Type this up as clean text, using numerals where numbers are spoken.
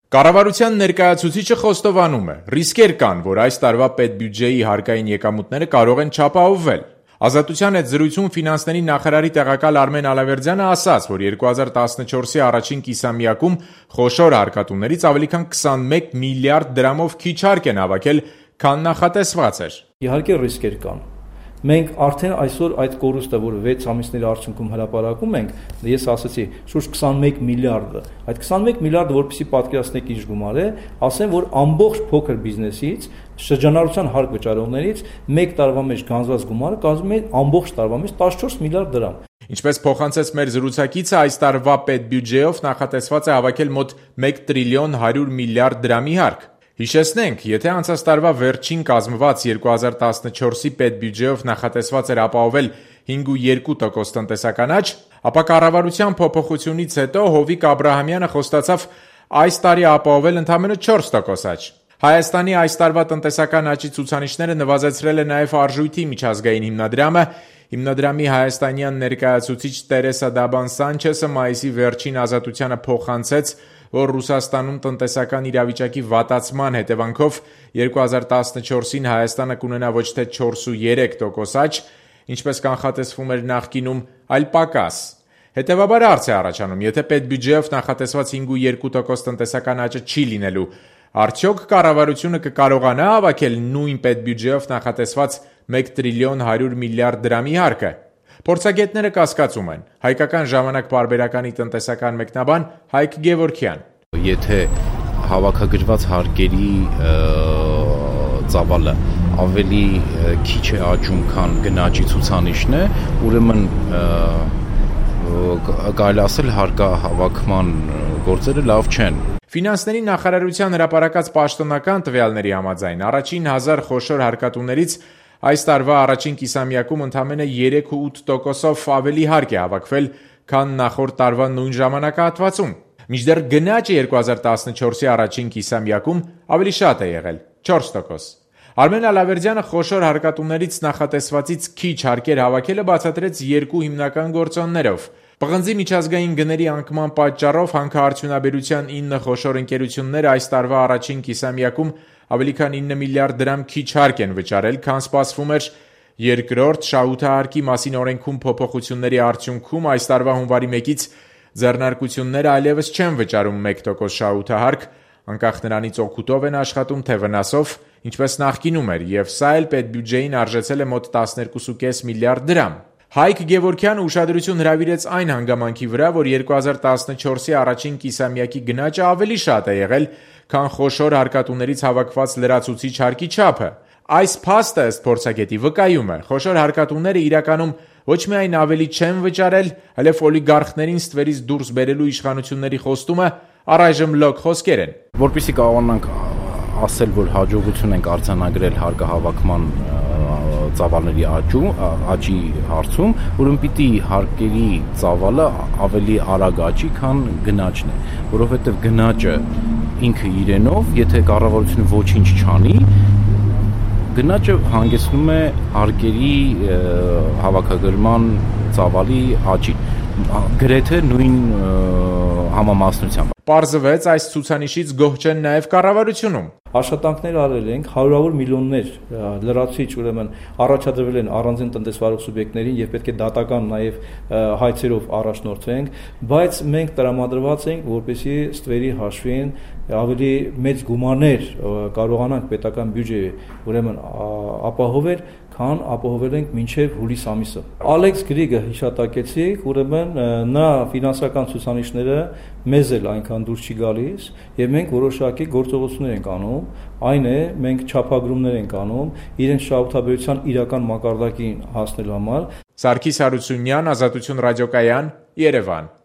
Կառավարության ներկայացուցիչը խոստովանում է, ռիսկեր կան, որ այս տարվա պետբյուջեի հարկային եկամուտները կարող են չապահովվել։ Ազատության հետ զրույցում ֆինանսների նախարարի տեղակալ Արմեն Ալավերդյանը ասաց, որ 2014-ի առաջին կիսամյակում խոշոր հարկատուներից ավելի քան 21 միլիարդ դրամով քիչ հարկ են հավաքել, քան նախատեսված էր։ Իհարկե ռիսկեր կան։ Մենք արդեն այսօր այդ կորուստը, որ 6 ամիսների արդյունքում հրապարակում ենք, ես ասացի, շուրջ 21 միլիարդը։ Այդ 21 միլիարդը, որպեսզի պատկերացնեք ինչ գումար է, ասեմ, որ ամբողջ փոքր բիզնեսից, շրջանառության հարկ վճարողներից 1 տարվա մեջ գանձված գումարը կազմում է ամբողջ տարվա մեջ 14 միլիարդ դրամ։ Ինչպես փոխանցեց մեր զրուցակիցը, այս տարվա պետբյուջեով նախատեսված է հավաքել մոտ 1 տրիլիոն 100 միլիարդ դրամի հարկ։ Հիշեցնենք, եթե անցած տարվա վերջին կազմված 2014-ի պետբյուջեով նախատեսված էր ապահովել 5.2% տնտեսական աճ, ապա կառավարության փոփոխությունից հետո Հովիկ Աբրահամյանը խոստացավ այս տարի ապահովել ընդամենը 4% աճ։ Հայաստանի այս տարվա տնտեսական աճի ցուցանիշները նվազեցրել է նաև Արժույթի միջազգային հիմնադրամը։ Հիմնադրամի հայաստանյան ներկայացուցիչ Տերեսա Դաբան Սանչեսը մայիսի վերջին Ազատությանը փոխանցեց, որ Ռուսաստանում տնտեսական իրավիճակի վատացման հետևանքով 2014-ին Հայաստանը կունենա ոչ թե 4.3% աճ, ինչպես կանխատեսվում էր նախկինում, այլ պակաս։ Հետևաբար հարց է առաջանում, եթե պետբյուջեով նախատեսված 5.2% տնտեսական աճը չի լինելու, արդյոք կառավարությունը կկարողանա հավաքել նույն պետբյուջեով նախատեսված 1 տրիլիոն 100 միլիարդ դրամի հարկը։ Փորձագետները կասկածում են։ Հայկական ժամանակ պարբերականի տնտեսական մեկնաբան Հայկ Գևորգյան։ Եթե հավաքագրված հարկերի ծավալը ավելի քիչ է աճում, քան գնաճի ցուցանիշն է, ուրեմն կարելի ասել հարկահավաքման գործերը լավ չեն։ Ֆինանսների նախարարության հրապարակած պաշտոնական տվյալների համաձայն առաջին 1000 խոշոր հարկատուներից այս տարվա առաջին կիսամյակում ընդամենը 3.8%-ով ավելի հարկ է հավաքվել, քան նախորդ տարվա նույն ժամանակահատվածում։ Մինչդեռ գնաճը 2014-ի առաջին կիսամյակում ավելի շատ է եղել՝ 4%։ Արմեն Ալավերդյանը խոշոր հարկատուներից նախատեսվածից քիչ հարկեր հավաքելը բացատրեց երկու հիմնական գործոններով։ Պղնձի միջազգային գների անկման պատճառով հանքարդյունաբերության 9 խոշոր ընկերություններ այս տարվա առաջին կիսամյակում ավելի քան 9 միլիարդ դրամ քիչ հարկ են վճարել, քան սպասվում էր։ Երկրորդ շահութահարկի մասին օրենքում փոփոխությունների արդյունքում այս տարվա հունվարի 1-ից ձեռնարկությունները այլևս չեն վճարում 1% շահութահարկ, անկախ նրանից օգուտով են աշխատում, թե վնասով, ինչպես նախկինում էր, եւ սա էլ պետբյուջեին արժեցել է մոտ 12.5 միլիարդ դրամ։ Հայկ Գևորգյանը ուշադրություն հրավիրեց այն հանգամանքի վրա, որ 2014-ի առաջին կիսամյակի գնաճը ավելի շատ է եղել, քան խոշոր հարկատուներից հավաքված լրացուցիչ հարկի չափը։ Այս փաստը ըստ փորձագետի վկայում է, խոշոր հարկատուները իրականում ոչ միայն ավելի չեն վճարել, այլև օլիգարխներին ստվերից դուրս բերելու իշխանությունների խոստումը առայժմ լոկ խոսքեր են։ Որպեսզի կարողանանք ասել, որ հաջողություն ենք արձանագրել հարկահավաքման ծավալների աճի հարցում, ուրեմն պիտի հարկերի ծավալը ավելի արագ աճի, քան գնաճն է, որովհետև գնաճը ինքը իրենով, եթե կառավարությունը ոչինչ չանի, գնաճը հանգեցնում է հարկերի հավաքագրման ծավալի աճին, գրեթե նույն համամասնությամբ։ Պարզվեց, այս ցուցանիշից գոհ չեն նաև կառավարությունում։ Աշխատանքներ արել ենք, հարյուրավոր միլիոններ լրացուցիչ ուրեմն առաջադրվել են առանձին տնտեսվարող սուբյեկտներին եւ պետք է դատական նաեւ հայցերով առաջնորդվենք, բայց մենք տրամադրված ենք, որպեսզի ստվերի հաշվին ավելի մեծ գումարներ կարողանանք պետական բյուջեի ուրեմն ապահովել, քան ապահովել ենք մինչև հուլիս ամիսը։ Ալեքս Գրիգը հիշատակեցիք, ուրեմն նա ֆինանսական ցուցանիշները մեզ էլ այնքան դուրս չի գալիս եւ մենք որոշակի գործողություններ ենք անում, այն է մենք չափագրումներ ենք անում իրենց շահութաբերության իրական մակարդակին հասնելու համար։ Սարգիս Հարությունյան, Ազատություն ռադիոկայան, Երևան։